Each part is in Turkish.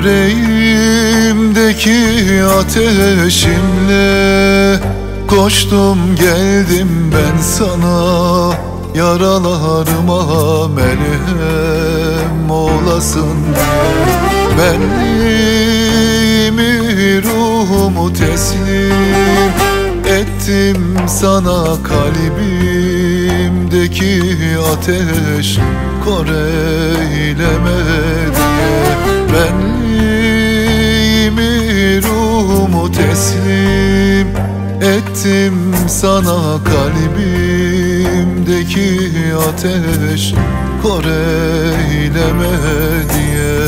Yüreğimdeki ateşimle koştum geldim ben sana, yaralarıma merhem olasın diye. Benliğimi, ruhumu teslim ettim sana, kalbimdeki ateş kor eyleme diye. Benliğimi, ruhumu teslim ettim sana, kalbimdeki ateş kor eyleme diye.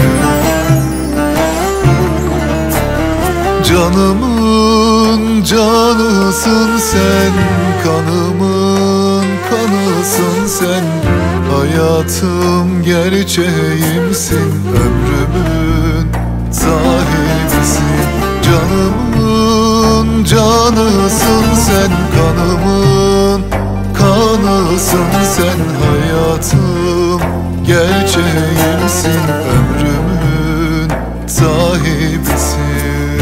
Canımın canısın sen, kanımın kanısın sen, hayatım gerçeğimsin, ömrümün sahibisin. Canımın canısın sen, kanımın kanısın sen, hayatım gerçeğimsin, ömrümün sahibisin.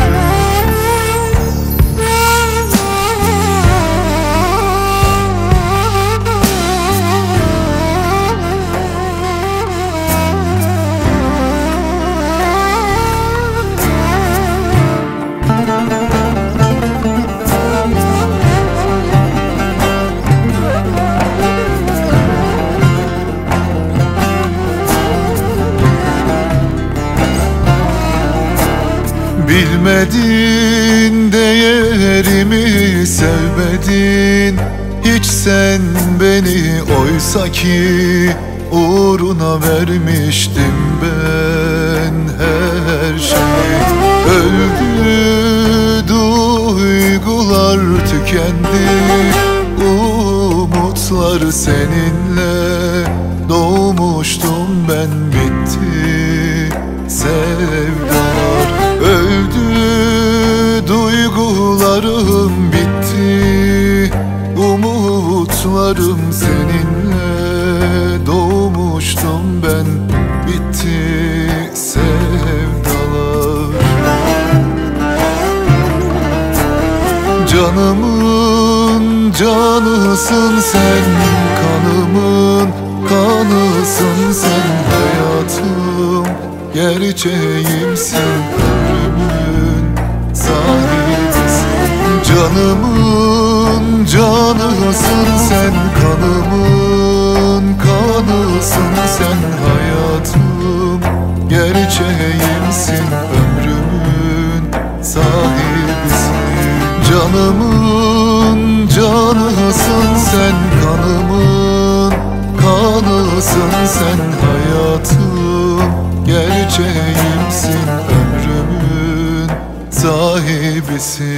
Bilmedin değerimi, sevmedin hiç sen beni, oysa ki uğruna vermiştim ben her şeyi. Öldü duygular, tükendi umutlar, seninle doğmuştum ben, bitti sevdalar. Öldü duygularım, bitti umutlarım, seninle doğmuştum ben, bitti sevdalar. Canımın canısın sen, kanımın kanısın sen, hayatım gerçeğimsin, ömrümün sahibisin. Canımın canısın sen, kanımın kanısın sen, hayatım gerçeğimsin, ömrümün sahibisin. Canımın canısın sen, kanımın kanısın sen, hayatım gerçeğimsin, ömrümün sahibisin.